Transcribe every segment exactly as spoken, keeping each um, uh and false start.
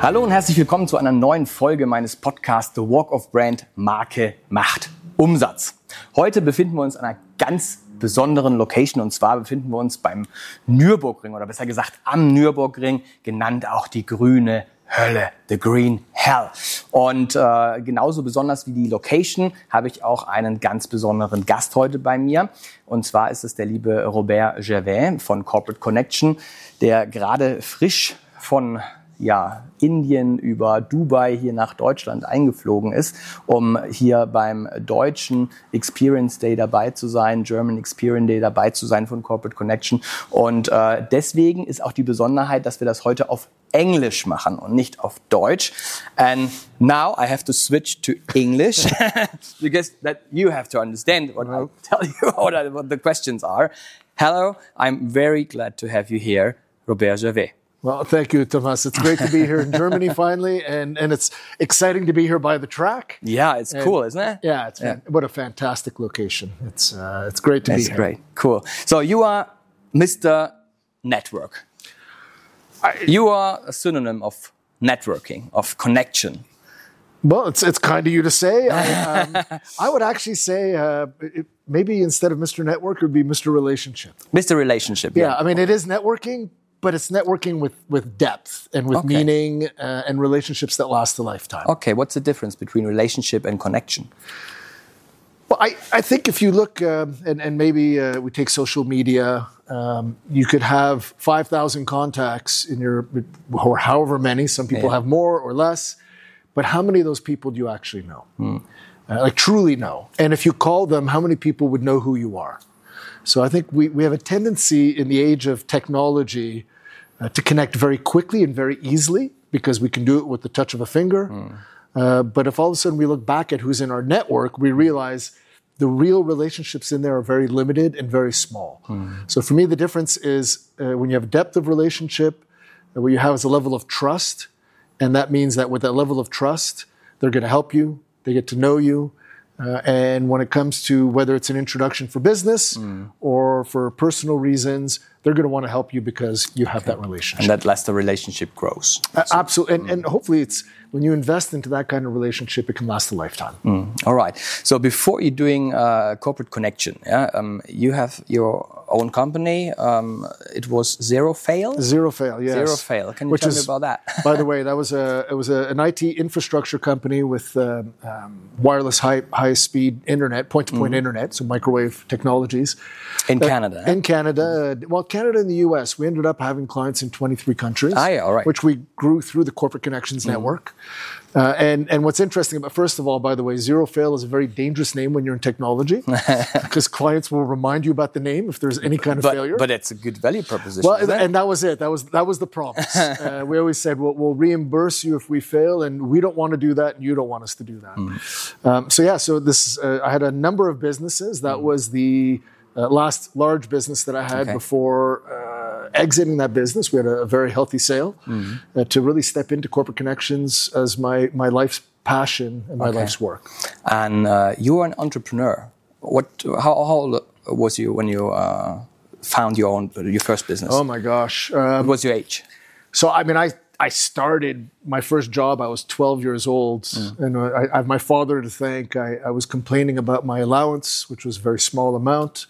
Hallo und herzlich willkommen zu einer neuen Folge meines Podcasts The Walk of Brand Marke macht Umsatz. Heute befinden wir uns an einer ganz besonderen Location und zwar befinden wir uns beim Nürburgring oder besser gesagt am Nürburgring, genannt auch die grüne Hölle, the Green Hell. Und äh, genauso besonders wie die Location habe ich auch einen ganz besonderen Gast heute bei mir. Und zwar ist es der liebe Robert Gervais von Corporate Connection, der gerade frisch von ja, Indien über Dubai hier nach Deutschland eingeflogen ist, um hier beim deutschen Experience Day dabei zu sein, German Experience Day dabei zu sein von Corporate Connection. Und äh, deswegen ist auch die Besonderheit, dass wir das heute auf Englisch machen und nicht auf Deutsch. And now I have to switch to English because that you have to understand what I tell you what, I, what the questions are. Hello, I'm very glad to have you here, Robert Gervais. Well, thank you, Thomas. It's great to be here in Germany finally, and, and it's exciting to be here by the track. Yeah, it's and, cool, isn't it? Yeah, it's yeah. What a fantastic location. It's uh, it's great to That's be here. That's great, cool. So you are Mister Network. I, you are a synonym of networking, of connection. Well, it's it's kind of you to say. I, um, I would actually say uh, it, maybe instead of Mister Network, it would be Mister Relationship. Mister Relationship, yeah. Yeah, I mean, it is networking, but it's networking with, with depth and with okay. meaning uh, and relationships that last a lifetime. Okay, what's the difference between relationship and connection? Well, I, I think if you look, uh, and, and maybe uh, we take social media, um, you could have five thousand contacts in your, or however many, some people yeah. have more or less, but how many of those people do you actually know? Hmm. Uh, like truly know. And if you call them, how many people would know who you are? So I think we, we have a tendency in the age of technology uh, to connect very quickly and very easily because we can do it with the touch of a finger. Mm. Uh, but if all of a sudden we look back at who's in our network, we realize the real relationships in there are very limited and very small. Mm. So for me, the difference is uh, when you have depth of relationship, uh, what you have is a level of trust. And that means that with that level of trust, they're going to help you. They get to know you. Uh, and when it comes to whether it's an introduction for business mm. or for personal reasons, they're going to want to help you because you have okay. that relationship. And that lets the relationship grows. Uh, absolutely. And, mm. and hopefully it's when you invest into that kind of relationship, it can last a lifetime. Mm. All right. So before you're doing uh, Corporate Connection, yeah, um, you have your own company. Um, it was Zero Fail? Zero Fail, yes. Zero Fail. Can you Which tell is, me about that? By the way, that was a it was a, an I T infrastructure company with uh, um, wireless high high speed internet, point to point mm. internet, so microwave technologies. In uh, Canada. In Canada, uh, well, Canada and the U S. We ended up having clients in twenty-three countries. Ah, yeah, all right. Which we grew through the Corporate Connections mm. network. Uh, and, and what's interesting about, first of all, by the way, Zero Fail is a very dangerous name when you're in technology because clients will remind you about the name if there's any kind of but, failure. But it's a good value proposition. Well, and that was it. That was that was the promise. uh, we always said, well, we'll reimburse you if we fail, and we don't want to do that, and you don't want us to do that. Mm. Um, so yeah, so this uh, I had a number of businesses. That mm. was the uh, last large business that I had okay. before uh, exiting that business. We had a, a very healthy sale mm. uh, to really step into Corporate Connections as my my life's passion and my okay. life's work. And uh, you were an entrepreneur. What? How, how old was you when you uh, found your own your first business? Oh my gosh! Um, what was your age? So I mean, I I started my first job. I was twelve years old, mm. and I, I have my father to thank. I, I was complaining about my allowance, which was a very small amount,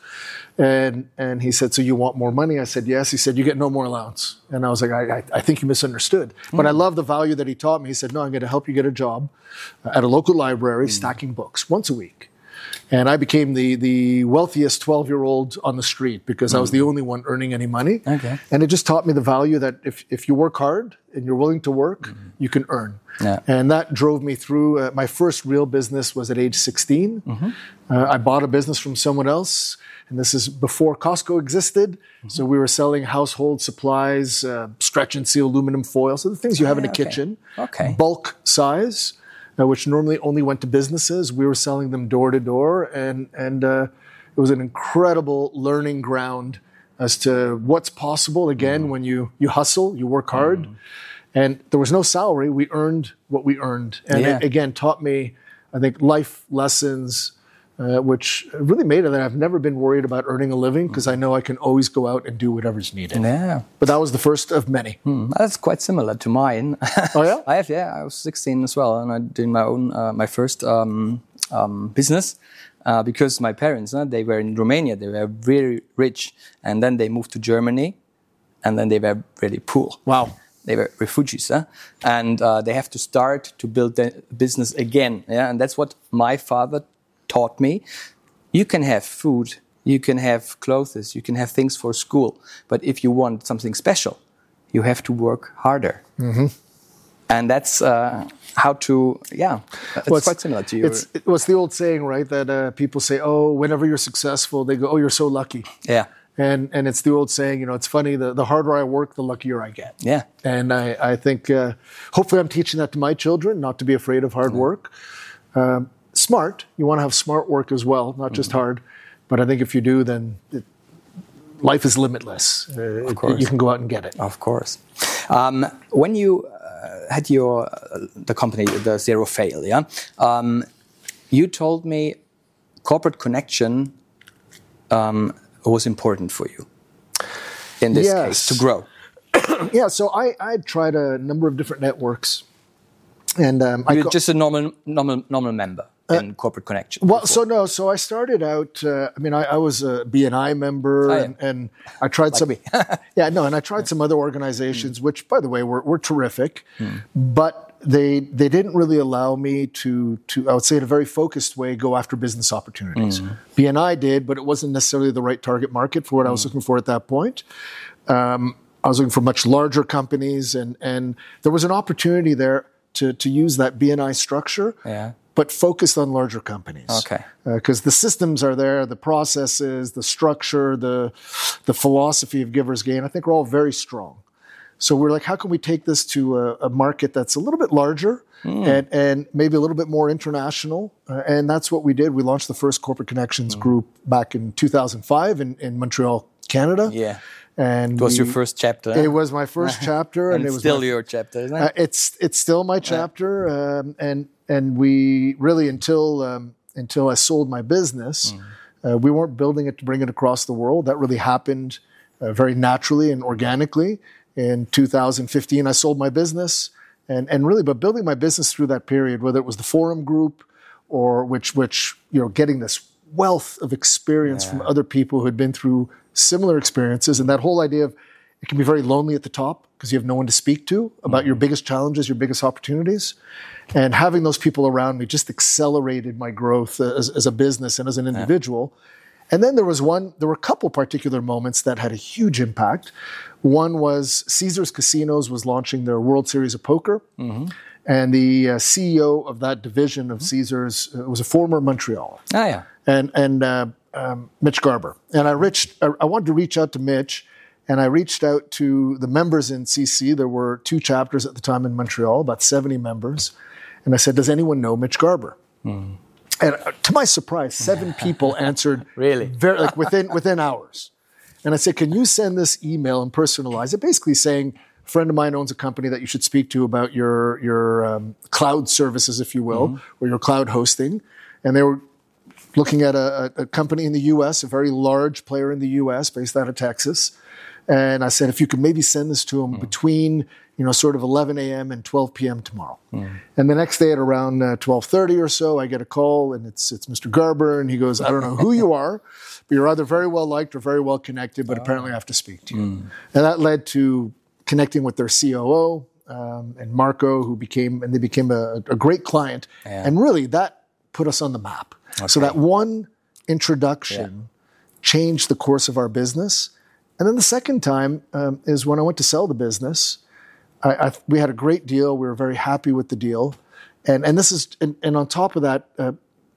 and and he said, "So you want more money?" I said, "Yes." He said, "You get no more allowance." And I was like, "I I, I think you misunderstood." Mm. But I love the value that he taught me. He said, "No, I'm going to help you get a job at a local library, mm. stacking books once a week." And I became the the wealthiest twelve-year-old on the street because mm. I was the only one earning any money. Okay. And it just taught me the value that if, if you work hard and you're willing to work, mm. you can earn. Yeah. And that drove me through. Uh, my first real business was at age sixteen. Mm-hmm. Uh, I bought a business from someone else. And this is before Costco existed. Mm-hmm. So we were selling household supplies, uh, stretch and seal aluminum foil. So the things you have yeah, in a okay. kitchen. Okay. Bulk size. Uh, which normally only went to businesses. We were selling them door to door, and and uh, it was an incredible learning ground as to what's possible. Again, mm. when you you hustle, you work hard, mm. and there was no salary. We earned what we earned, and yeah. it again taught me, I think, life lessons uh, which really made it that I've never been worried about earning a living because I know I can always go out and do whatever's needed. Yeah. But that was the first of many. Hmm. That's quite similar to mine. Oh, yeah? I have, yeah. I was sixteen as well, and I did my own, uh, my first um, um, business. Uh, because my parents, uh, they were in Romania, they were very rich, and then they moved to Germany, and then they were really poor. Wow. They were refugees, huh? And uh, they have to start to build the business again. Yeah, and that's what my father taught me. You can have food, you can have clothes, you can have things for school, but if you want something special, you have to work harder. Mm-hmm. And that's uh, how to, yeah, it's well, quite similar to you. It's, it, what's the old saying, right? That uh, people say, oh, whenever you're successful, they go, oh, you're so lucky. Yeah. And and it's the old saying, you know, it's funny, the, the harder I work, the luckier I get. Yeah. And I, I think, uh, hopefully I'm teaching that to my children, not to be afraid of hard yeah. work. Um, smart, you want to have smart work as well, not just mm-hmm. hard. But I think if you do, then it, life is limitless. Uh, of course. You can go out and get it. Of course. Um, when you uh, had your, uh, the company, the Zero Fail, yeah, um, you told me corporate connection um, was important for you in this yes. case to grow. Yeah, so I I tried a number of different networks, and um, you're I co- just a normal normal normal member in uh, corporate connection. Well, before. so no, so I started out. Uh, I mean, I, I was a B N I member, oh, yeah. and, and I tried like some. yeah, no, and I tried some other organizations, mm. which, by the way, were were terrific, mm. but they they didn't really allow me to to I would say in a very focused way go after business opportunities. Mm. B N I did, but it wasn't necessarily the right target market for what mm. I was looking for at that point. Um, I was looking for much larger companies, and and there was an opportunity there to to use that B N I structure, yeah. but focused on larger companies. Okay, because uh, the systems are there, the processes, the structure, the the philosophy of givers gain. I think are all very strong. So we're like, how can we take this to a, a market that's a little bit larger mm. and, and maybe a little bit more international? Uh, and that's what we did. We launched the first Corporate Connections mm. group back in two thousand five in, in Montreal, Canada. Yeah. And it was we, your first chapter. It was my first chapter, and, and it's it was still my, your chapter, isn't it? Uh, it's it's still my chapter, yeah. um, and and we really until um, until I sold my business, mm. uh, we weren't building it to bring it across the world. That really happened uh, very naturally and organically. In two thousand fifteen, I sold my business, and and really, but building my business through that period, whether it was the Forum Group, or which which you know, getting this wealth of experience yeah. from other people who had been through similar experiences, and that whole idea of it can be very lonely at the top because you have no one to speak to about mm-hmm. your biggest challenges, your biggest opportunities, and having those people around me just accelerated my growth as, as a business and as an individual. Yeah. And then there was one, there were a couple particular moments that had a huge impact. One was Caesars Casinos was launching their World Series of Poker. Mm-hmm. And the uh, C E O of that division of mm-hmm. Caesars uh, was a former Montreal. Ah, yeah. And, and uh, um, Mitch Garber. And I, reached, I, I wanted to reach out to Mitch, and I reached out to the members in C C. There were two chapters at the time in Montreal, about seventy members. And I said, does anyone know Mitch Garber? Mm. And to my surprise, seven people answered really, very, like within within hours. And I said, "Can you send this email and personalize it?" Basically saying, "A friend of mine owns a company that you should speak to about your your um, cloud services, if you will, mm-hmm. or your cloud hosting." And they were looking at a, a company in the U S, a very large player in the U S, based out of Texas. And I said, if you could maybe send this to them mm. between, you know, sort of eleven a.m. and twelve p.m. tomorrow. Mm. And the next day at around uh, twelve thirty or so, I get a call, and it's it's Mister Garber, and he goes, I don't know who you are, but you're either very well liked or very well connected, but oh. apparently I have to speak to you. Mm. And that led to connecting with their C O O um, and Marco, who became, and they became a, a great client. Yeah. And really that put us on the map. Okay. So that one introduction yeah. changed the course of our business. And then the second time um, is when I went to sell the business. I, I, we had a great deal. We were very happy with the deal. And, and this is, and, and on top of that, uh,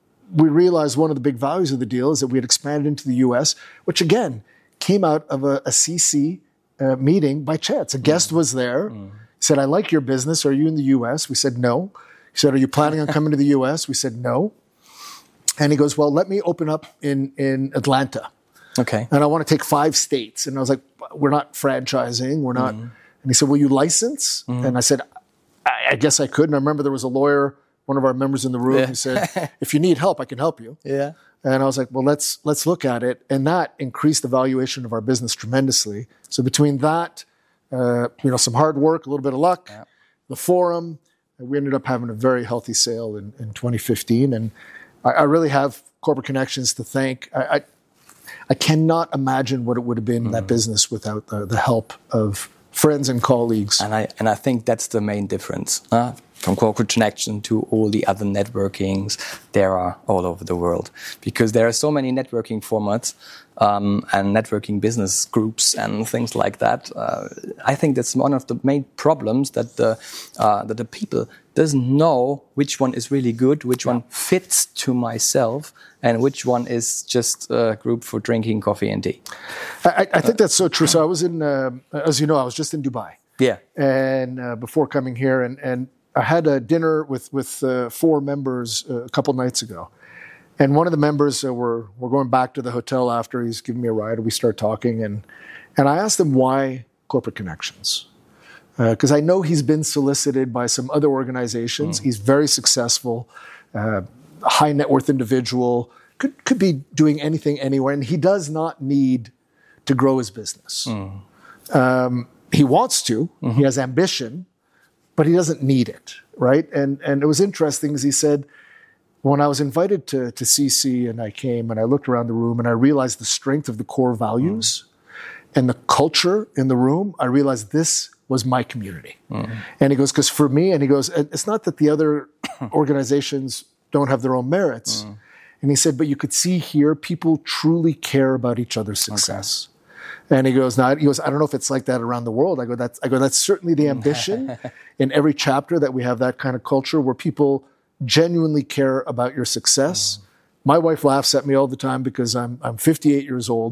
we realized one of the big values of the deal is that we had expanded into the U S, which again came out of a, a C C uh, meeting by chance. A guest mm. was there. Mm. He said, I like your business. Are you in the U S? We said, no. He said, are you planning on coming to the U S? We said, no. And he goes, well, let me open up in, in Atlanta. Okay. And I want to take five states. And I was like, we're not franchising. We're not. Mm. And he said, will you license? Mm. And I said, I, I guess I could. And I remember there was a lawyer, one of our members in the room, yeah. who said, if you need help, I can help you. Yeah. And I was like, well, let's let's look at it. And that increased the valuation of our business tremendously. So between that, uh, you know, some hard work, a little bit of luck, yeah. the forum, we ended up having a very healthy sale in, in twenty fifteen. And I, I really have Corporate Connections to thank. I, I, I cannot imagine what it would have been mm. that business without the, the help of friends and colleagues. And I and I think that's the main difference. Uh, from Corporate Connection to all the other networkings there are all over the world. Because there are so many networking formats um, and networking business groups and things like that. Uh, I think that's one of the main problems, that the uh, that the people doesn't know which one is really good, which one fits to myself, and which one is just a group for drinking coffee and tea. I, I think that's so true. So I was in, uh, as you know, I was just in Dubai. Yeah. And uh, before coming here, and, and I had a dinner with, with uh, four members uh, a couple nights ago. And one of the members, uh, we're, we're going back to the hotel after, he's giving me a ride, and we start talking. And, and I asked him why Corporate Connections. Because uh, I know he's been solicited by some other organizations. Mm. He's very successful, uh, high net worth individual, could, could be doing anything anywhere. And he does not need to grow his business. Mm. Um, he wants to, mm-hmm. he has ambition, but he doesn't need it, right? And and it was interesting because he said, when I was invited to, to C C and I came and I looked around the room and I realized the strength of the core values mm. and the culture in the room, I realized this was my community. Mm. And he goes, because for me, and he goes, it's not that the other organizations don't have their own merits. Mm. And he said, but you could see here, people truly care about each other's success. Okay. And he goes, now, he goes, I don't know if it's like that around the world. I go, that's, I go, that's certainly the ambition in every chapter, that we have that kind of culture where people genuinely care about your success. Mm. My wife laughs at me all the time because I'm, I'm fifty-eight years old,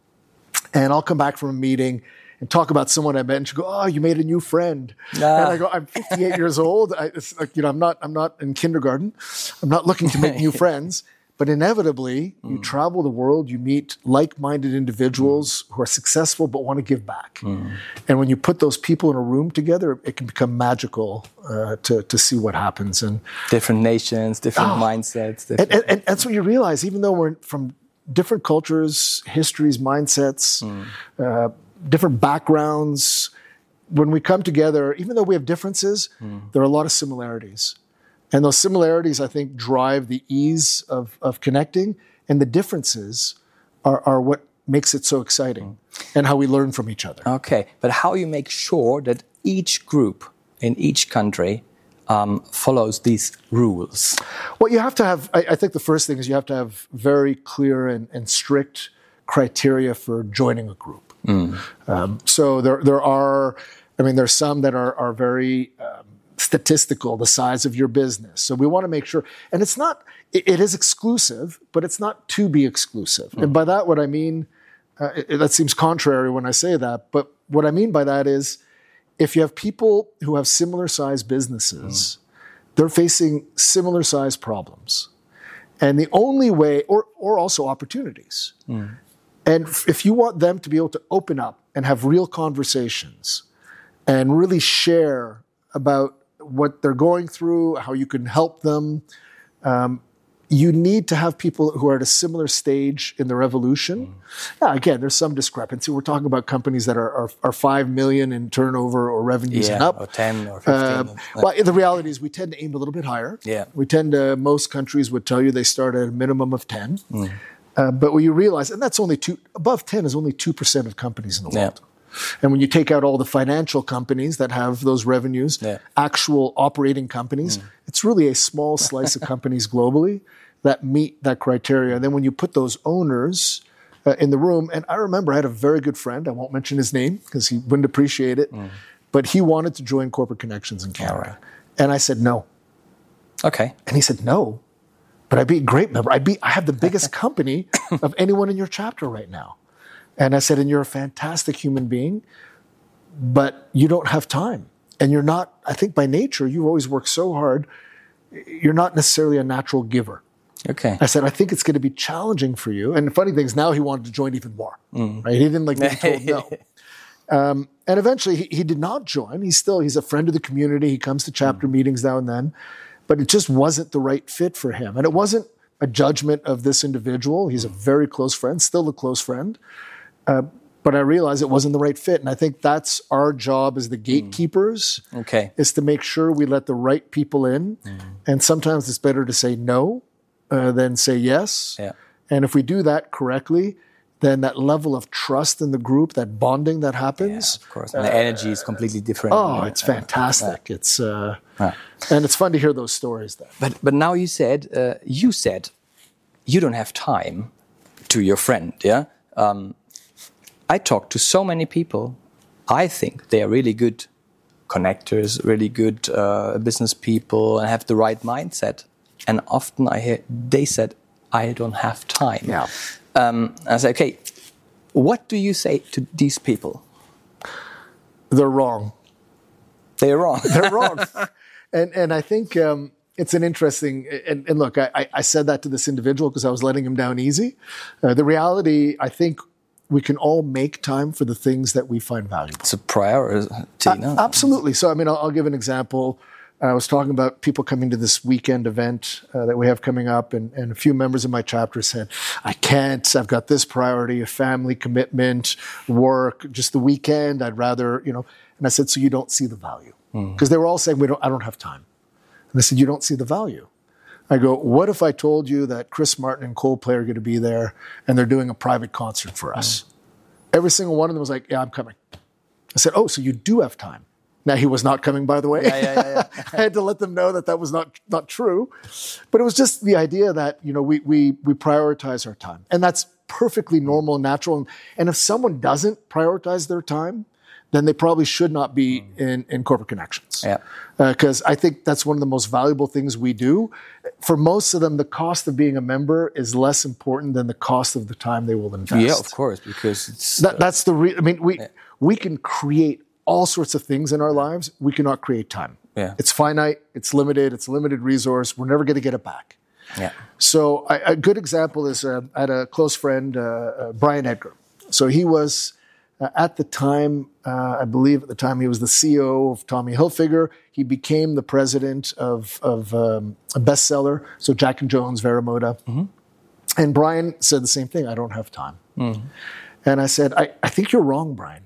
and I'll come back from a meeting and talk about someone I met, and she go, "Oh, you made a new friend." Ah. And I go, "I'm fifty-eight years old. I, it's like, you know, I'm not, I'm not in kindergarten. I'm not looking to make new friends." But inevitably, mm. you travel the world, you meet like-minded individuals mm. who are successful but want to give back. Mm. And when you put those people in a room together, it can become magical uh, to to see what happens. And different nations, different oh, mindsets. Different... And, and, and that's what you realize, even though we're from different cultures, histories, mindsets, mm. uh, different backgrounds, when we come together, even though we have differences, mm. there are a lot of similarities. And those similarities, I think, drive the ease of, of connecting, and the differences are, are what makes it so exciting, mm. and how we learn from each other. Okay, but how you make sure that each group in each country um, follows these rules? Well, you have to have, I, I think the first thing is you have to have very clear and, and strict criteria for joining a group. Mm. Um, so there, there are, I mean, there's some that are, are very um, statistical, the size of your business. So we want to make sure, and it's not, it, it is exclusive, but it's not to be exclusive. Mm. And by that, what I mean, uh, it, that seems contrary when I say that, but what I mean by that is, if you have people who have similar sized businesses, mm. they're facing similar sized problems. And the only way, or, or also opportunities. Mm. And if you want them to be able to open up and have real conversations and really share about what they're going through, how you can help them, um, you need to have people who are at a similar stage in their evolution. Mm. Yeah, again, there's some discrepancy. We're talking about companies that are, are, are five million in turnover or revenues yeah, and up. Or ten or fifteen. Uh, well, the reality is we tend to aim a little bit higher. Yeah. We tend to, most countries would tell you they start at a minimum of ten. Mm. Uh, but what you realize, and that's only two, above ten is only two percent of companies in the world. Yeah. And when you take out all the financial companies that have those revenues, yeah. actual operating companies, mm. it's really a small slice of companies globally that meet that criteria. And then when you put those owners uh, in the room, and I remember I had a very good friend, I won't mention his name because he wouldn't appreciate it, mm. but he wanted to join Corporate Connections in Canada. Right. And I said, no. Okay. And he said, no, but I'd be a great member. I'd be, I have the biggest company of anyone in your chapter right now. And I said, and you're a fantastic human being, but you don't have time. And you're not, I think by nature, you always work so hard, you're not necessarily a natural giver. Okay. I said, I think it's going to be challenging for you. And the funny thing is now he wanted to join even more. Mm. Right? He didn't like being told no. Um, and eventually he, he did not join. He's still, he's a friend of the community. He comes to chapter mm. meetings now and then, but it just wasn't the right fit for him. And it wasn't a judgment of this individual. He's a very close friend, still a close friend. Uh, but I realized it wasn't the right fit. And I think that's our job as the gatekeepers, mm. okay. is to make sure we let the right people in. Mm. And sometimes it's better to say no uh, than say yes. Yeah. And if we do that correctly, then that level of trust in the group, that bonding that happens. Yeah, of course. And uh, the energy is completely different. Oh, it's fantastic. Yeah. It's uh, yeah. And it's fun to hear those stories then. But but now you said uh, you said you don't have time to your friend, yeah? Um, I talk to so many people. I think they are really good connectors, really good uh, business people, and have the right mindset. And often I hear they said, I don't have time. Yeah. Um, I say, okay, what do you say to these people? They're wrong. They're wrong. They're wrong. And and I think um, it's an interesting, and, and look, I, I said that to this individual because I was letting him down easy. Uh, the reality, I think we can all make time for the things that we find valuable. It's a priority. Uh, no? Absolutely. So, I mean, I'll, I'll give an example. I was talking about people coming to this weekend event uh, that we have coming up, and, and a few members of my chapter said, I can't, I've got this priority, a family commitment, work, just the weekend, I'd rather, you know. And I said, so you don't see the value? Because mm. they were all saying, we don't, I don't have time. And I said, you don't see the value. I go, what if I told you that Chris Martin and Coldplay are going to be there and they're doing a private concert for us? Mm. Every single one of them was like, yeah, I'm coming. I said, oh, so you do have time. Now, he was not coming, by the way. Yeah, yeah, yeah, yeah. I had to let them know that that was not, not true. But it was just the idea that, you know, we, we, we prioritize our time. And that's perfectly normal and natural. And if someone doesn't prioritize their time, then they probably should not be in, in corporate connections. Yeah. Because uh, I think that's one of the most valuable things we do. For most of them, the cost of being a member is less important than the cost of the time they will invest. Yeah, of course, because it's... That, that's the re- I mean, we yeah. we can create all sorts of things in our lives. We cannot create time. Yeah. It's finite, it's limited, it's a limited resource. We're never going to get it back. Yeah. So I, a good example is uh, I had a close friend, uh, uh, Brian Edgar. So he was, uh, at the time, uh, I believe at the time he was the C E O of Tommy Hilfiger. He became the president of, of um, a bestseller, so Jack and Jones, Veramoda. Mm-hmm. And Brian said the same thing, I don't have time. Mm-hmm. And I said, I, I think you're wrong, Brian.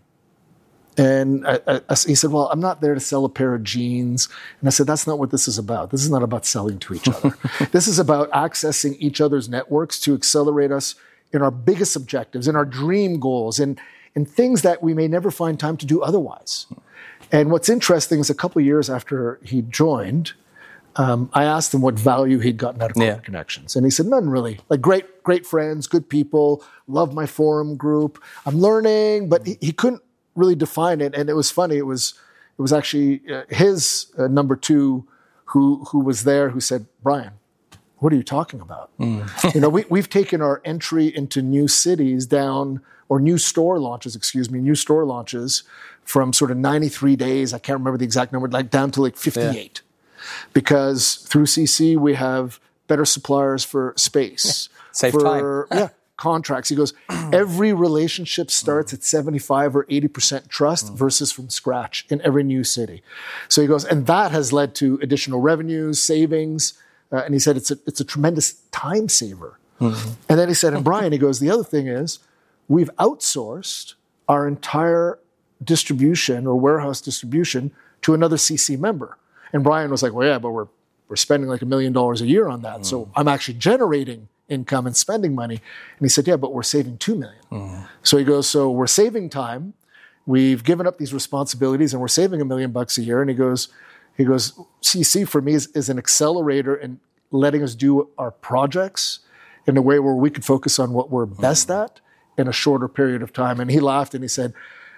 And I, I, he said, well, I'm not there to sell a pair of jeans. And I said, that's not what this is about. This is not about selling to each other. This is about accessing each other's networks to accelerate us in our biggest objectives, in our dream goals, and in things that we may never find time to do otherwise. And what's interesting is a couple of years after he joined, um, I asked him what value he'd gotten out of Corporate yeah. Connections. And he said, none really. Like great, great friends, good people, love my forum group. I'm learning, but he, he couldn't really define it. And it was funny. It was it was actually uh, his uh, number two who who was there who said, Brian, what are you talking about? Mm. you know, we, we've taken our entry into new cities down, or new store launches, excuse me, new store launches from sort of ninety-three days, I can't remember the exact number, like down to like fifty-eight. Yeah. Because through C C, we have better suppliers for space. Yeah. Save for, time. yeah. Contracts. He goes, every relationship starts at seventy-five or eighty percent trust mm. versus from scratch in every new city. So he goes, and that has led to additional revenues, savings. Uh, and he said, it's a, it's a tremendous time saver. Mm-hmm. And then he said, and Brian, he goes, the other thing is we've outsourced our entire distribution or warehouse distribution to another C C member. And Brian was like, well, yeah, but we're, we're spending like a million dollars a year on that. Mm. So I'm actually generating income and spending money. And he said, yeah, but we're saving two million. Mm. So he goes, so we're saving time. We've given up these responsibilities and we're saving a million bucks a year. And he goes, he goes, C C for me is, is an accelerator in letting us do our projects in a way where we could focus on what we're best mm. at in a shorter period of time. And he laughed and he said,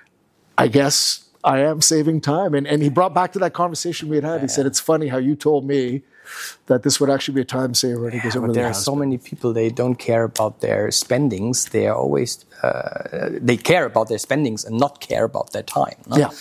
I guess I am saving time. And, and he brought back to that conversation we had had. He said, it's funny how you told me that this would actually be a time saver. And he goes, yeah, it but really there are so been. many people, they don't care about their spendings. They are always, uh, they care about their spendings and not care about their time. No? Yeah.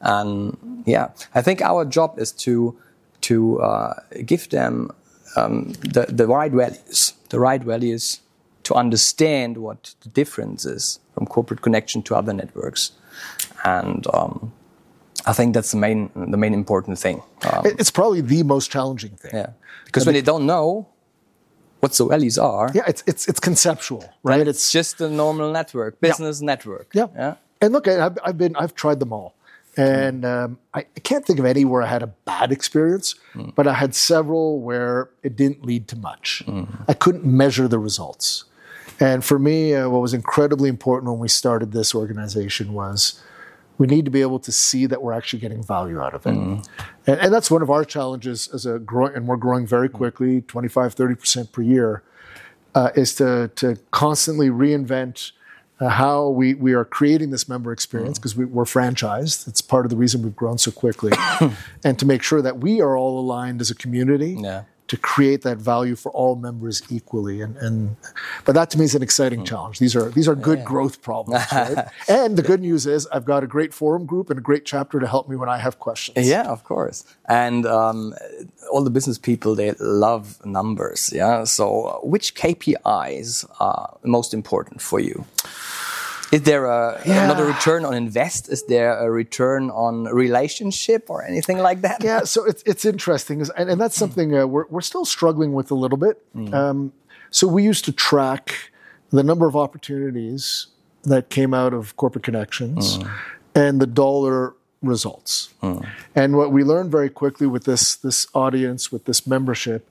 And yeah, I think our job is to, to uh, give them um, the, the right values, the right values to understand what the difference is from corporate connection to other networks. And um, I think that's the main, the main important thing. Um, it's probably the most challenging thing. Yeah, because when they don't know what the values are. Yeah, it's it's it's conceptual, right? It's, it's just a normal network, business yeah. network. Yeah. yeah. And look, I've, I've been I've tried them all, and um, I, I can't think of any where I had a bad experience, mm. but I had several where it didn't lead to much. Mm. I couldn't measure the results, and for me, uh, what was incredibly important when we started this organization was we need to be able to see that we're actually getting value out of it. Mm. And, and that's one of our challenges as a growing, and we're growing very quickly, twenty-five, thirty percent per year, uh, is to, to constantly reinvent uh, how we, we are creating this member experience, because mm. we, we're franchised. It's part of the reason we've grown so quickly. And to make sure that we are all aligned as a community yeah. to create that value for all members equally. And, and but that to me is an exciting mm. challenge. These are these are good yeah. growth problems, right? And the good news is I've got a great forum group and a great chapter to help me when I have questions. Yeah, of course. And um, all the business people, they love numbers. Yeah. So which K P Is are most important for you? Is there a, yeah. not a return on invest? Is there a return on relationship or anything like that? Yeah, so it's it's interesting, and, and that's something uh, we're we're still struggling with a little bit. Mm. Um, so we used to track the number of opportunities that came out of Corporate Connections mm. and the dollar results. Mm. And what we learned very quickly with this this audience, with this membership,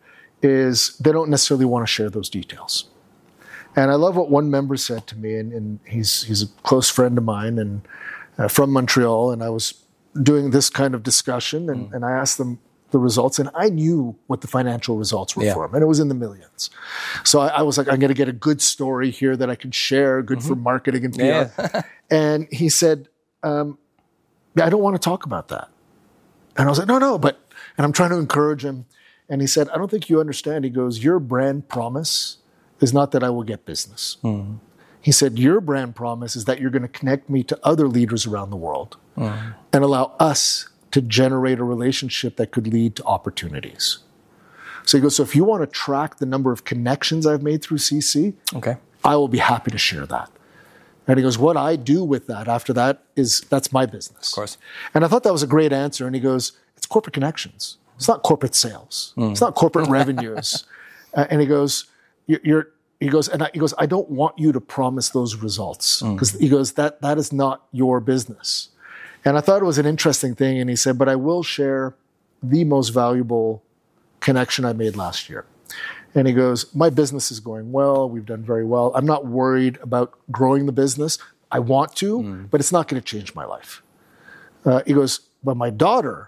is they don't necessarily want to share those details. And I love what one member said to me, and, and he's he's a close friend of mine and uh, from Montreal, and I was doing this kind of discussion, and, mm. and I asked them the results, and I knew what the financial results were yeah. for him, and it was in the millions. So I, I was like, I'm going to get a good story here that I can share, good mm-hmm. for marketing and P R. Yeah. And he said, um, yeah, I don't want to talk about that. And I was like, no, no, but, and I'm trying to encourage him. And he said, I don't think you understand. He goes, your brand promise is not that I will get business. Mm. He said, your brand promise is that you're going to connect me to other leaders around the world mm. and allow us to generate a relationship that could lead to opportunities. So he goes, so if you want to track the number of connections I've made through C C, okay, I will be happy to share that. And he goes, what I do with that after that is, that's my business. Of course. And I thought that was a great answer. And he goes, it's corporate connections. It's not corporate sales. Mm. It's not corporate revenues. Uh, and he goes, You're, he goes, and I, he goes, I don't want you to promise those results, because mm. he goes, that that is not your business. And I thought it was an interesting thing. And he said, but I will share the most valuable connection I made last year. And he goes, my business is going well. We've done very well. I'm not worried about growing the business. I want to, mm. but it's not going to change my life. Uh, he goes, but my daughter,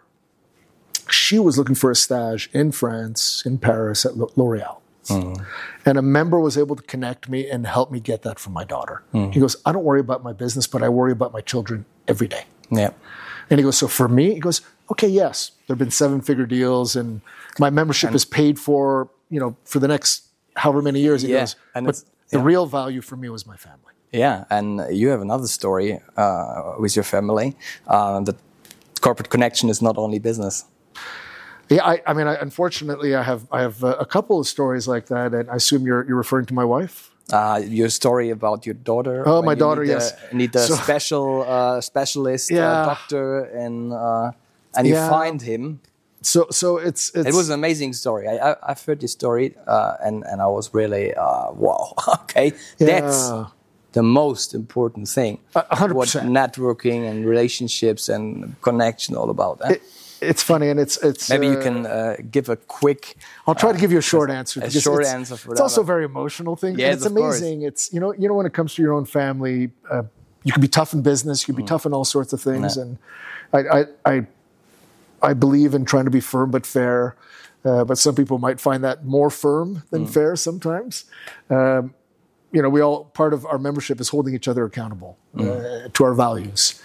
she was looking for a stage in France, in Paris at L'Oreal. Mm. And a member was able to connect me and help me get that from my daughter. Mm. He goes, I don't worry about my business, but I worry about my children every day. Yeah. And he goes, so for me, he goes, okay, yes, there have been seven-figure deals and my membership and, is paid for, you know, for the next however many years. He yeah, goes, and but the yeah. real value for me was my family. Yeah, and you have another story uh, with your family. Uh, that Corporate Connection is not only business. Yeah, I, I mean, I, unfortunately, I have I have uh, a couple of stories like that, and I assume you're you're referring to my wife. Uh, your story about your daughter. Oh, my daughter, need yes. A, need a so, special uh, specialist yeah. uh, doctor, and uh, and you yeah. find him. So so it's, it's it was an amazing story. I, I I've heard this story, uh, and and I was really uh, wow. Okay, yeah. that's the most important thing. A hundred percent. What networking and relationships and connection all about. Eh? It, It's funny, and it's it's. Maybe uh, you can uh, give a quick. I'll try uh, to give you a short answer. A short it's, answer for it's that. also a very emotional thing. Yes, it's of amazing. Course. It's you know you know when it comes to your own family, uh, you can be tough in business, you can be mm. tough in all sorts of things, yeah. and I, I I I believe in trying to be firm but fair, uh, but some people might find that more firm than mm. fair sometimes. Um, you know, we all part of our membership is holding each other accountable mm. uh, to our values.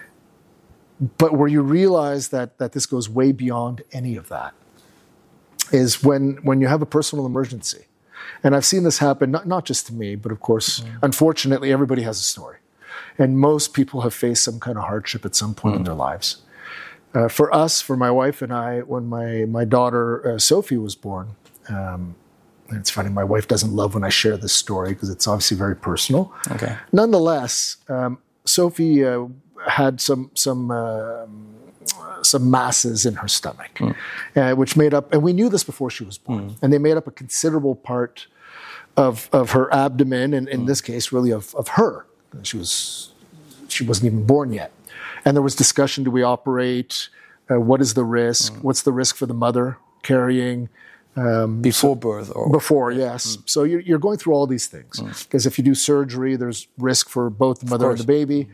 But where you realize that that this goes way beyond any of that is when when you have a personal emergency. And I've seen this happen, not, not just to me, but of course, mm. unfortunately, everybody has a story. And most people have faced some kind of hardship at some point mm. in their lives. Uh, for us, for my wife and I, when my, my daughter, uh, Sophie, was born, um, and it's funny, my wife doesn't love when I share this story because it's obviously very personal. Okay. Nonetheless, um, Sophie... Uh, had some some uh, some masses in her stomach, mm. uh, which made up, and we knew this before she was born, mm. and they made up a considerable part of of her abdomen, and in this case, really of of her. She was she wasn't even born yet, and there was discussion: do we operate? Uh, what is the risk? Mm. What's the risk for the mother carrying? Um, before so, birth? Or before, yes. Mm. So you're, you're going through all these things. Because mm. if you do surgery, there's risk for both the mother and the baby.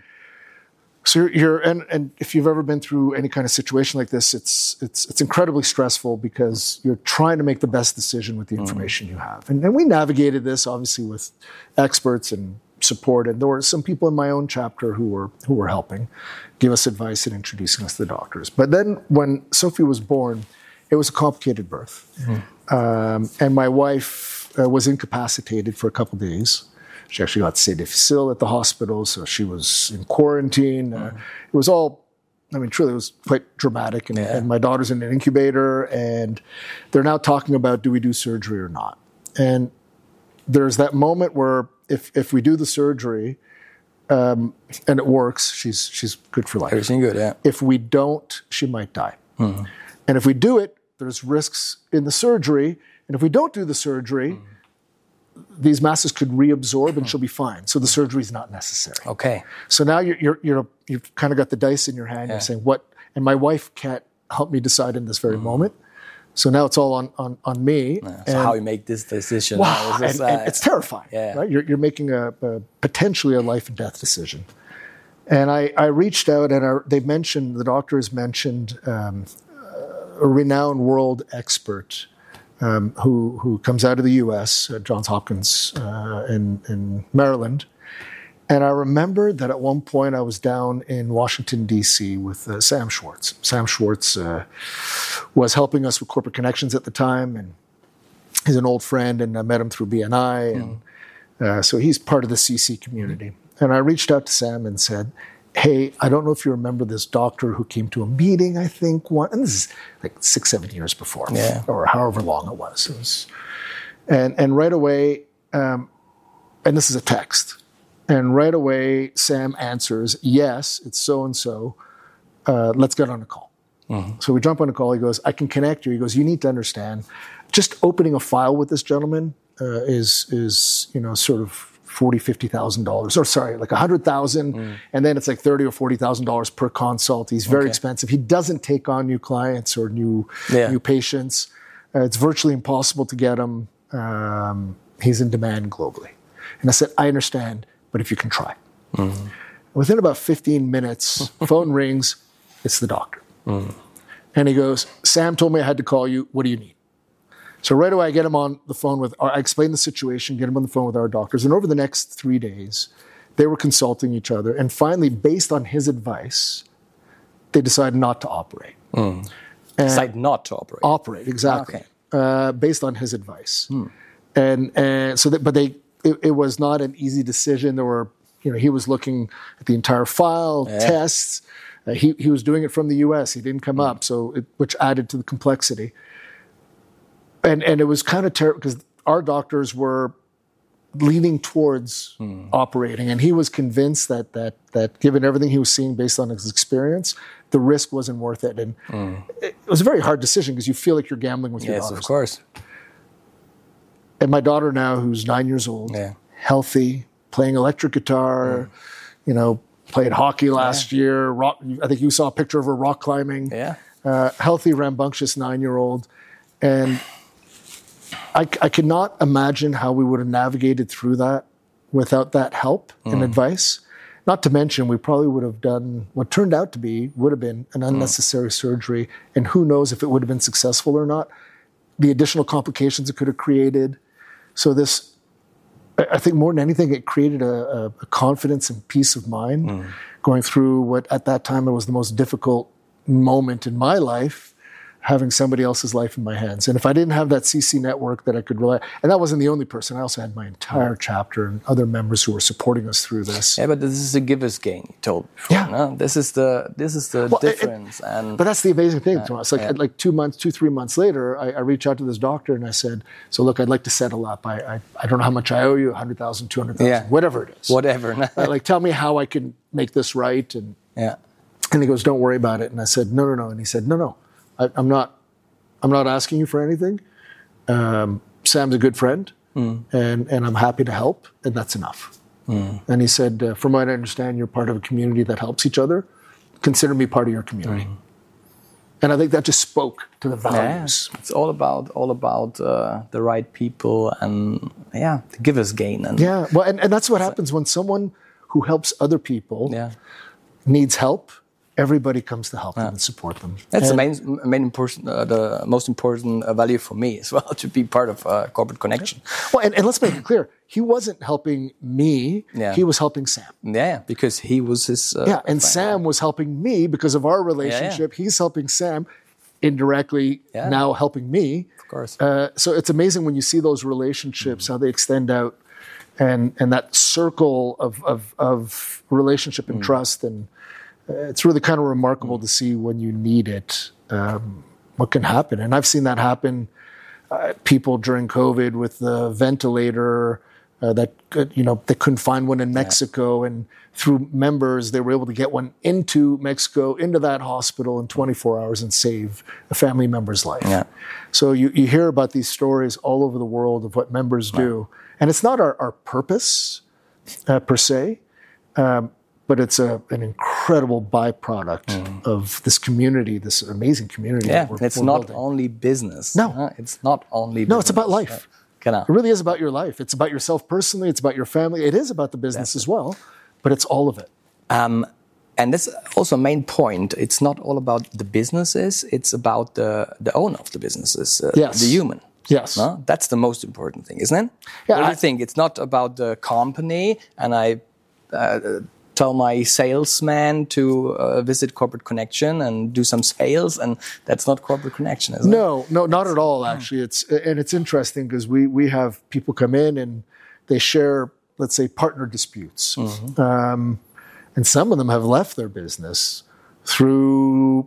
So you're, you're and, and if you've ever been through any kind of situation like this, it's it's it's incredibly stressful because you're trying to make the best decision with the information mm. you have. And, and we navigated this, obviously, with experts and support. And there were some people in my own chapter who were who were helping, give us advice and introducing us to the doctors. But then when Sophie was born, it was a complicated birth. Mm. Um, and my wife uh, was incapacitated for a couple of days. She actually got C. difficile at the hospital, so she was in quarantine. Mm. Uh, it was all, I mean, truly, it was quite dramatic. And, yeah. and my daughter's in an incubator, and they're now talking about, do we do surgery or not? And there's that moment where if if we do the surgery um, and it works, she's she's good for life. Everything good, yeah. If we don't, she might die. Mm. And if we do it, there's risks in the surgery. And if we don't do the surgery, mm. these masses could reabsorb and she'll be fine. So the surgery is not necessary. Okay. So now you're, you're, you're, you've kind of got the dice in your hand. Yeah. You're saying, what? And my wife can't help me decide in this very mm. moment. So now it's all on, on, on me. Yeah, so and, how you make this decision. Wow, this, and, uh, and it's terrifying. Yeah. Right? You're, you're making a, a potentially a life and death decision. And I, I reached out, and I, they mentioned, the doctors mentioned um, a renowned world expert um, who who comes out of the U S, uh, Johns Hopkins uh, in, in Maryland. And I remember that at one point I was down in Washington, D C with uh, Sam Schwartz. Sam Schwartz uh, was helping us with Corporate Connections at the time, and he's an old friend, and I met him through B N I. And uh, so he's part of the C C community. And I reached out to Sam and said, hey, I don't know if you remember this doctor who came to a meeting, I think, one, and this is like six, seven years before, yeah. or however long it was. It was and, and right away, um, and this is a text, and right away, Sam answers, yes, it's so-and-so, uh, let's get on a call. Mm-hmm. So we jump on a call, he goes, I can connect you. He goes, you need to understand, just opening a file with this gentleman uh, is, is, you know, sort of forty thousand dollars, fifty thousand dollars, or sorry, like one hundred thousand dollars, mm. and then it's like thirty thousand dollars or forty thousand dollars per consult. He's very okay. expensive. He doesn't take on new clients or new yeah. new patients. Uh, it's virtually impossible to get him. Um, he's in demand globally. And I said, I understand, but if you can try. Mm-hmm. Within about fifteen minutes, phone rings, it's the doctor. Mm. And he goes, Sam told me I had to call you. What do you need? So right away, I get him on the phone with, I explain the situation, get him on the phone with our doctors. And over the next three days, they were consulting each other. And finally, based on his advice, they decided not to operate. Mm. Decide not to operate? Operate, exactly. Okay. Uh, based on his advice. Mm. And and so, that, but they, it, it was not an easy decision. There were, you know, he was looking at the entire file, yeah. tests. Uh, he, he was doing it from the U S. He didn't come mm. up, so it, which added to the complexity. And and it was kind of terrible because our doctors were leaning towards mm. operating, and he was convinced that that that given everything he was seeing based on his experience, the risk wasn't worth it. And mm. it was a very hard decision because you feel like you're gambling with your yes, daughters. Yes, of course. And my daughter now, who's nine years old, yeah. healthy, playing electric guitar, mm. you know, played hockey last yeah. year. Rock, I think you saw a picture of her rock climbing. Yeah. Uh, healthy, rambunctious nine-year-old, and I, I cannot imagine how we would have navigated through that without that help mm. and advice. Not to mention, we probably would have done what turned out to be, would have been an unnecessary mm. surgery. And who knows if it would have been successful or not. The additional complications it could have created. So this, I think more than anything, it created a, a confidence and peace of mind mm. going through what at that time it was the most difficult moment in my life, having somebody else's life in my hands. And if I didn't have that C C network that I could rely, and that wasn't the only person, I also had my entire chapter and other members who were supporting us through this. Yeah, but this is a giver's gain, you told before. Yeah. No? This is the this is the well, difference. It, and but that's the amazing thing, uh, Thomas. Like, yeah. like two months, two, three months later, I, I reached out to this doctor and I said, so look, I'd like to settle up. I I, I don't know how much I owe you, one hundred thousand dollars, two hundred thousand dollars, yeah. whatever it is. Whatever. uh, like, tell me how I can make this right. And, yeah. and he goes, don't worry about it. And I said, no, no, no. And he said, no, no, I, I'm not. I'm not asking you for anything. Um, Sam's a good friend. mm. and, and I'm happy to help, and that's enough. Mm. And he said, uh, from what I understand, you're part of a community that helps each other. Consider me part of your community. Mm. And I think that just spoke to the values. Yeah, it's all about all about uh, the right people and yeah, the givers gain. And yeah, well, and, and that's what happens when someone who helps other people yeah. needs help. Everybody comes to help yeah. them and support them. That's and, the main, main important, uh, the most important uh, value for me as well, to be part of uh, Corporate Connection. Well, and, and let's make it clear, he wasn't helping me, yeah. he was helping Sam. Yeah, because he was his... Uh, yeah, and friend. Sam was helping me because of our relationship. Yeah, yeah. He's helping Sam, indirectly yeah. now helping me. Of course. Uh, so it's amazing when you see those relationships, mm-hmm. how they extend out, and, and that circle of, of, of relationship and mm-hmm. trust, and it's really kind of remarkable to see when you need it, um, what can happen. And I've seen that happen. Uh, people during COVID with the ventilator uh, that could, you know, they couldn't find one in Mexico, yeah. and through members they were able to get one into Mexico, into that hospital in twenty-four hours and save a family member's life. Yeah. So you, you hear about these stories all over the world of what members do, yeah. and it's not our, our purpose uh, per se. Um, But it's a, an incredible byproduct mm. of this community, this amazing community. Yeah, that we're, it's we're not building. only business. No. Uh, it's not only business. No, it's about life. Genau. It really is about your life. It's about yourself personally. It's about your family. It is about the business That's as well, but it's all of it. Um, and that's also a main point. It's not all about the businesses. It's about the, the owner of the businesses, uh, yes. the human. Yes. No? That's the most important thing, isn't it? Yeah, what do I, you think? It's not about the company and I... Uh, tell my salesman to uh, visit Corporate Connection and do some sales, and that's not Corporate Connection, is it? No, no, not at all, actually. It's and it's interesting because we, we have people come in and they share, let's say, partner disputes. Mm-hmm. Um, and some of them have left their business through,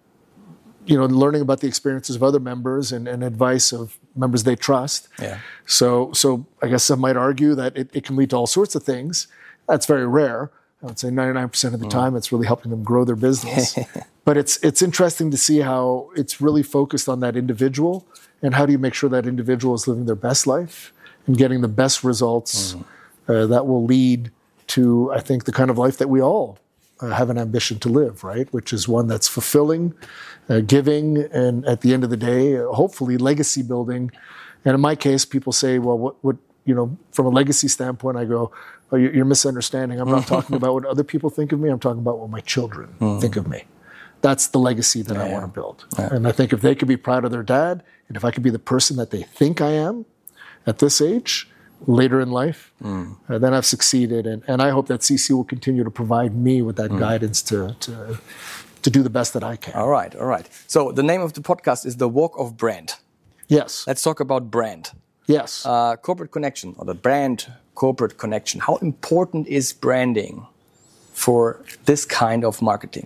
you know, learning about the experiences of other members and, and advice of members they trust. Yeah. So, so I guess some might argue that it, it can lead to all sorts of things. That's very rare. I would say ninety-nine percent of the time it's really helping them grow their business. But it's it's interesting to see how it's really focused on that individual and how do you make sure that individual is living their best life and getting the best results mm. uh, that will lead to, I think, the kind of life that we all uh, have an ambition to live, right? Which is one that's fulfilling, uh, giving, and at the end of the day, uh, hopefully legacy building. And in my case, people say, well, what, what you know, from a legacy standpoint, I go, oh, you're misunderstanding. I'm not talking about what other people think of me. I'm talking about what my children mm. think of me. That's the legacy that yeah, I want to build. Yeah. And I think if they could be proud of their dad, and if I could be the person that they think I am at this age, later in life, mm. uh, then I've succeeded. And, and I hope that C C will continue to provide me with that mm. guidance to, to, to do the best that I can. All right, all right. So the name of the podcast is The Walk of Brand. Yes. Let's talk about brand. Yes. Uh, corporate connection, or the brand corporate connection. How important is branding for this kind of marketing?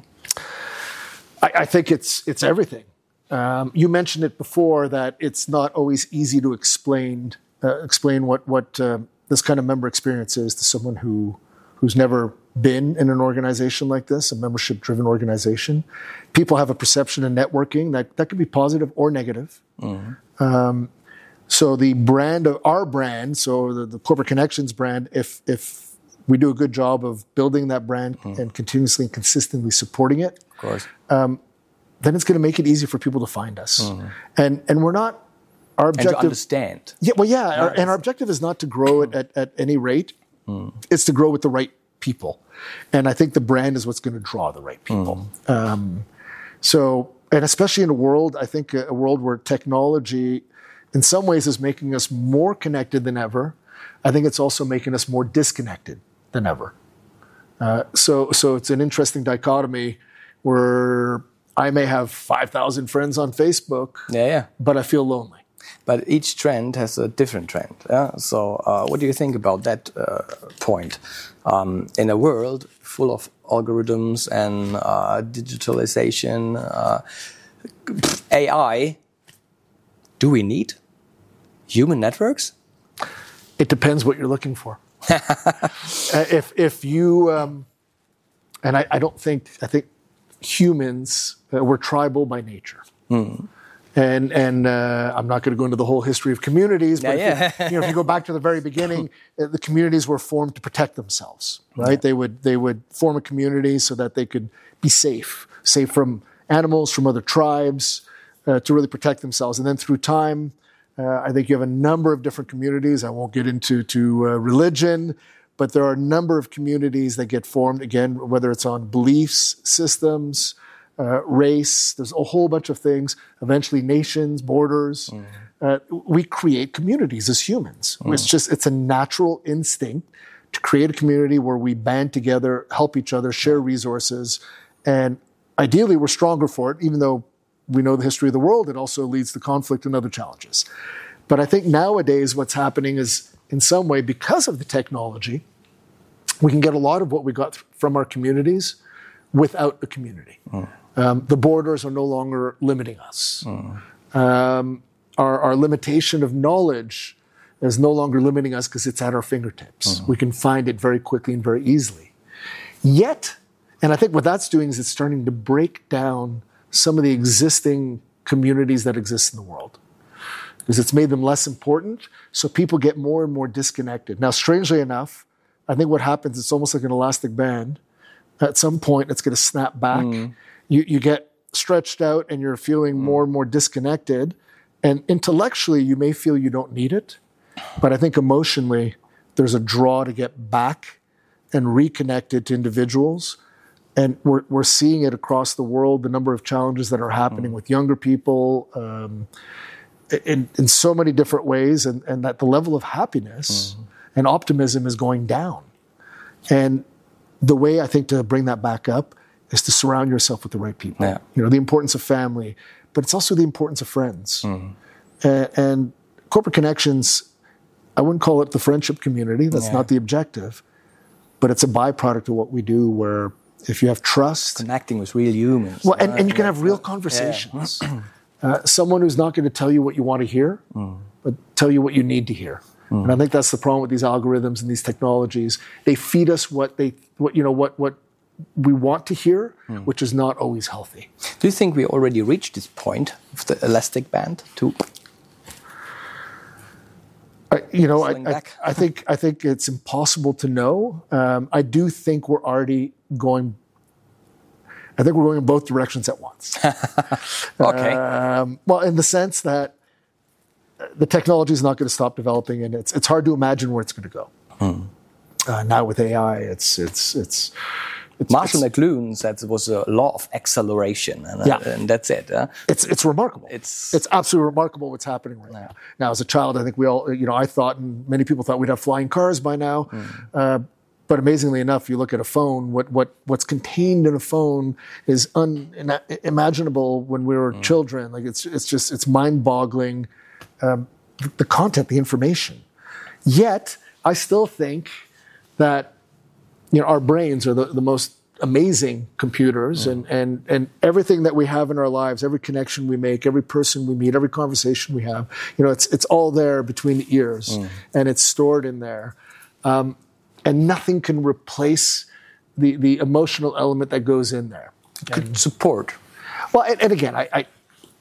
I, I think it's it's everything. Um, you mentioned it before that it's not always easy to explain uh, explain what what uh, this kind of member experience is to someone who who's never been in an organization like this, a membership-driven organization. People have a perception in networking that that could be positive or negative. Mm-hmm. Um, So the brand of our brand, so the, the Corporate Connections brand, if if we do a good job of building that brand mm. and continuously and consistently supporting it, of course, um, then it's going to make it easy for people to find us. Mm. And and we're not our objective. And to understand. Yeah, well, yeah, our, and our objective is not to grow it at, at any rate. Mm. It's to grow with the right people, and I think the brand is what's going to draw the right people. Mm. Um, so, and especially in a world, I think a, a world where technology, in some ways, is making us more connected than ever. I think it's also making us more disconnected than ever. Uh, so, so it's an interesting dichotomy where I may have five thousand friends on Facebook, yeah, yeah. but I feel lonely. But each trend has a different trend. Yeah? So uh, what do you think about that uh, point? Um, in a world full of algorithms and uh, digitalization, uh, A I, do we need human networks? It depends what you're looking for. uh, if if you um, and I, I don't think I think humans uh, we're tribal by nature, mm. And and uh, I'm not going to go into the whole history of communities, but yeah, if, yeah. you, you know, if you go back to the very beginning, uh, the communities were formed to protect themselves, right? Yeah. They would they would form a community so that they could be safe, safe from animals, from other tribes, uh, to really protect themselves. And then through time, uh, I think you have a number of different communities. I won't get into to uh, religion, but there are a number of communities that get formed, again, whether it's on beliefs, systems, uh, race, there's a whole bunch of things, eventually nations, borders. Mm. Uh, we create communities as humans. Mm. It's just, it's a natural instinct to create a community where we band together, help each other, share resources, and ideally we're stronger for it, even though we know the history of the world, it also leads to conflict and other challenges. But I think nowadays what's happening is, in some way, because of the technology, we can get a lot of what we got from our communities without a community. Mm. Um, the borders are no longer limiting us. Mm. Um, our, our limitation of knowledge is no longer limiting us because it's at our fingertips. Mm. We can find it very quickly and very easily. Yet, and I think what that's doing is it's starting to break down some of the existing communities that exist in the world, because it's made them less important, so people get more and more disconnected. Now, strangely enough, I think what happens, it's almost like an elastic band. At some point, it's going to snap back. Mm. You, you get stretched out and you're feeling mm. more and more disconnected. And intellectually, you may feel you don't need it. But I think emotionally, there's a draw to get back and reconnected to individuals. And we're, we're seeing it across the world, the number of challenges that are happening mm. with younger people, um, in, in so many different ways, and, and that the level of happiness mm. and optimism is going down. And the way I think to bring that back up is to surround yourself with the right people. Yeah. You know, the importance of family, but it's also the importance of friends. Mm. And, and Corporate Connections, I wouldn't call it the friendship community. That's yeah. not the objective, but it's a byproduct of what we do, where if you have trust, connecting with real humans, well, and, and you can have real conversations. Yeah. Uh, someone who's not going to tell you what you want to hear, mm. but tell you what you need to hear. Mm. And I think that's the problem with these algorithms and these technologies. They feed us what they, what you know, what what we want to hear, mm. which is not always healthy. Do you think we already reached this point of the elastic band too? I, you know, I, I, I think I think it's impossible to know. Um, I do think we're already going. I think we're going in both directions at once. Okay. Um, well, in the sense that the technology is not going to stop developing, and it's it's hard to imagine where it's going to go. Hmm. Uh, now with A I, it's it's it's. it's Marshall it's, McLuhan said it was a law of acceleration, and, yeah. and that's it. Huh? It's it's remarkable. It's it's absolutely remarkable what's happening right yeah. now. Now, as a child, I think we all, you know, I thought, and many people thought we'd have flying cars by now. Hmm. Uh, But amazingly enough, you look at a phone, what, what, what's contained in a phone is unimaginable when we were mm. children. Like it's, it's just, it's mind-boggling, um, the content, the information. Yet, I still think that, you know, our brains are the, the most amazing computers, mm. and, and, and everything that we have in our lives, every connection we make, every person we meet, every conversation we have, you know, it's, it's all there between the ears, mm. and it's stored in there. Um, And nothing can replace the, the emotional element that goes in there. Could support. Well, and, and again, I, I,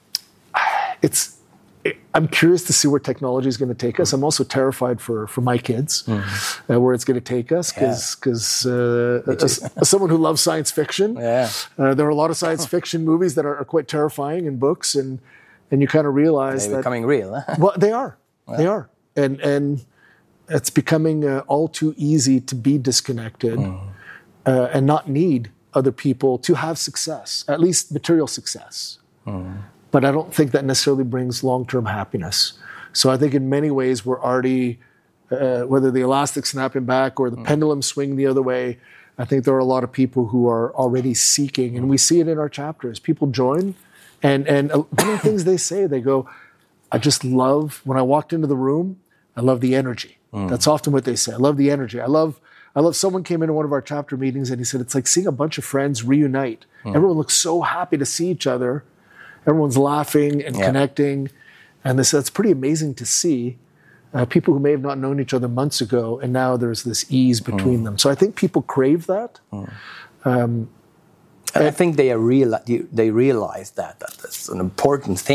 it's. I'm curious to see where technology is going to take us. I'm also terrified for, for my kids, mm. uh, where it's going to take us, because because yeah. uh, as, as someone who loves science fiction, yeah. uh, there are a lot of science fiction movies that are, are quite terrifying, and books, and and you kind of realize They're that becoming real. Huh? Well, they are. Well. They are, and and. It's becoming uh, all too easy to be disconnected mm. uh, and not need other people to have success, at least material success. Mm. But I don't think that necessarily brings long-term happiness. So I think in many ways we're already, uh, whether the elastic snapping back or the mm. pendulum swing the other way, I think there are a lot of people who are already seeking, and we see it in our chapters. People join, and, and one of the things they say, they go, I just love, when I walked into the room, I love the energy. Mm. That's often what they say. I love the energy. I love, I love someone came into one of our chapter meetings and he said, it's like seeing a bunch of friends reunite. Mm. Everyone looks so happy to see each other. Everyone's laughing and yeah. connecting. And they said, it's pretty amazing to see uh, people who may have not known each other months ago, and now there's this ease between mm. them. So I think people crave that. Mm. Um, and I think they are real, they realize that, that that's an important thing.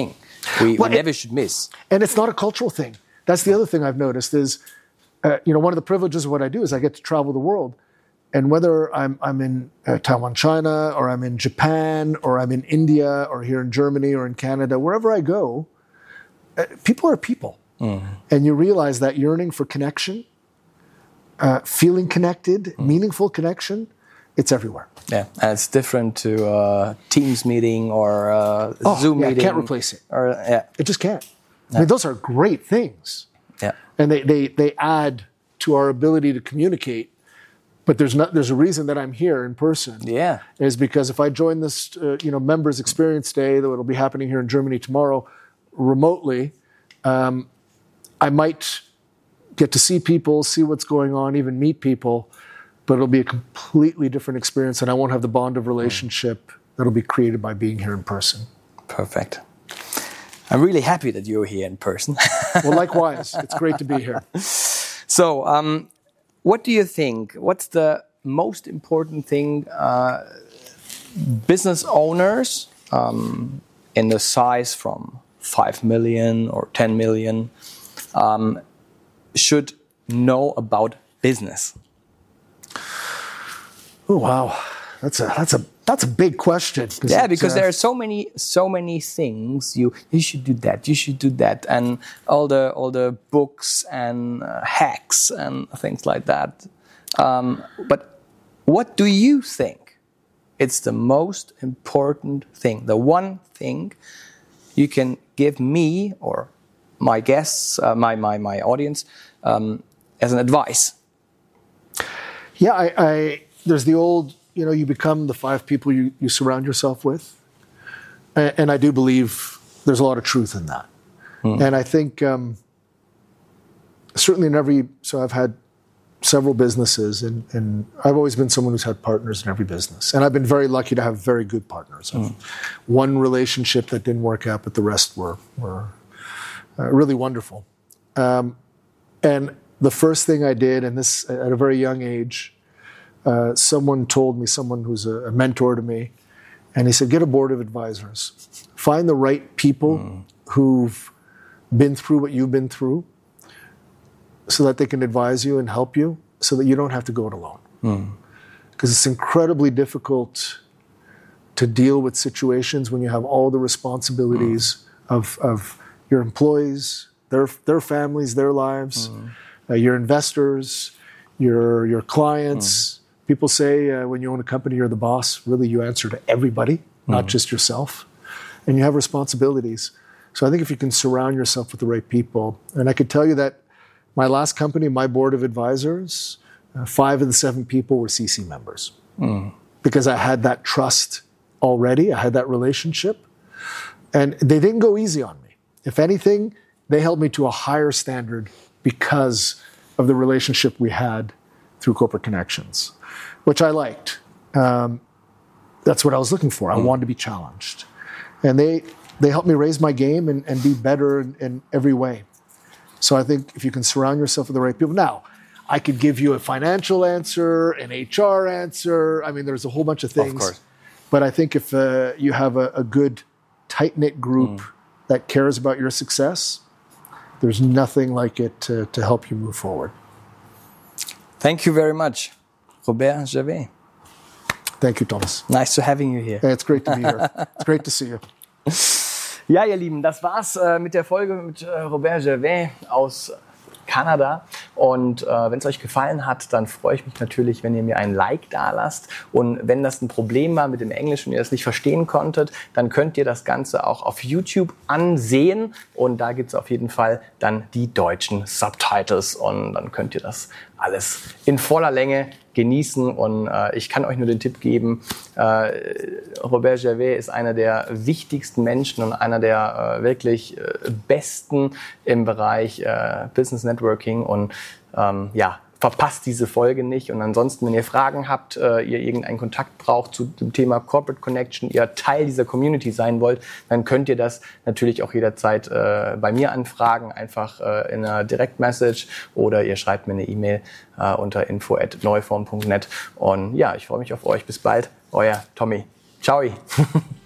we, well, we never it, should miss. And it's not a cultural thing. That's the other thing I've noticed is, uh, you know, one of the privileges of what I do is I get to travel the world. And whether I'm, I'm in uh, Taiwan, China, or I'm in Japan, or I'm in India, or here in Germany, or in Canada, wherever I go, uh, people are people. Mm. And you realize that yearning for connection, uh, feeling connected, mm. meaningful connection, it's everywhere. Yeah, and it's different to uh, Teams meeting or uh, oh, Zoom yeah, meeting. Can't replace it. Or, yeah. It just can't. Yeah. I mean, those are great things. Yeah. And they, they, they add to our ability to communicate. But there's not. There's a reason that I'm here in person. Yeah, is because if I join this, uh, you know, members experience day that will be happening here in Germany tomorrow, remotely, um, I might get to see people, see what's going on, even meet people, but it'll be a completely different experience, and I won't have the bond of relationship mm. that'll be created by being here in person. Perfect. I'm really happy that you're here in person. Well, likewise, it's great to be here. So. Um, What do you think? What's the most important thing uh, business owners um, in the size from five million or ten million um, should know about business? Oh wow, that's a that's a that's a big question. Yeah, because uh, there are so many so many things. You you should do that. You should do that, and all the all the books and uh, hacks and things like that. Um, but what do you think? It's the most important thing. The one thing you can give me or my guests, uh, my my my audience, um, as an advice. Yeah, I, I there's the old. You know, you become the five people you, you surround yourself with. And, and I do believe there's a lot of truth in that. Mm. And I think um, certainly in every, so I've had several businesses and, and I've always been someone who's had partners in every business. And I've been very lucky to have very good partners. Mm. One relationship that didn't work out, but the rest were, were uh, really wonderful. Um, and the first thing I did, and this at a very young age, Uh, someone told me, someone who's a, a mentor to me, and he said, get a board of advisors. Find the right people mm. who've been through what you've been through so that they can advise you and help you so that you don't have to go it alone. Because mm. it's incredibly difficult to deal with situations when you have all the responsibilities mm. of, of your employees, their, their families, their lives, mm. uh, your investors, your, your clients. Mm. People say uh, when you own a company, you're the boss. Really, you answer to everybody, mm. not just yourself. And you have responsibilities. So I think if you can surround yourself with the right people, and I could tell you that my last company, my board of advisors, uh, five of the seven people were C C members. Mm. Because I had that trust already. I had that relationship. And they didn't go easy on me. If anything, they held me to a higher standard because of the relationship we had through Corporate Connections, which I liked. Um, that's what I was looking for. I mm. wanted to be challenged. And they they helped me raise my game and, and be better in, in every way. So I think if you can surround yourself with the right people. Now, I could give you a financial answer, an H R answer. I mean, there's a whole bunch of things. Of course. But I think if uh, you have a, a good, tight-knit group mm. that cares about your success, there's nothing like it to, to help you move forward. Thank you very much, Robert Gervais. Thank you, Thomas. Nice to having you here. Yeah, it's great to be here. It's great to see you. Ja, ihr Lieben, das war's äh, mit der Folge mit äh, Robert Gervais aus Kanada. Und äh, wenn es euch gefallen hat, dann freue ich mich natürlich, wenn ihr mir ein Like da lasst. Und wenn das ein Problem war mit dem Englisch und ihr das nicht verstehen konntet, dann könnt ihr das Ganze auch auf YouTube ansehen. Und da gibt es auf jeden Fall dann die deutschen Subtitles. Und dann könnt ihr das alles in voller Länge genießen. Und äh, ich kann euch nur den Tipp geben, äh, Robert Gervais ist einer der wichtigsten Menschen und einer der äh, wirklich äh, besten im Bereich äh, Business Networking. Und ähm, ja, verpasst diese Folge nicht. Und ansonsten, wenn ihr Fragen habt, äh, ihr irgendeinen Kontakt braucht zu dem Thema Corporate Connection, ihr Teil dieser Community sein wollt, dann könnt ihr das natürlich auch jederzeit äh, bei mir anfragen, einfach äh, in einer Direct-Message oder ihr schreibt mir eine E-Mail äh, unter info at neuform punkt net. Und ja, ich freue mich auf euch. Bis bald. Euer Tommy. Ciao.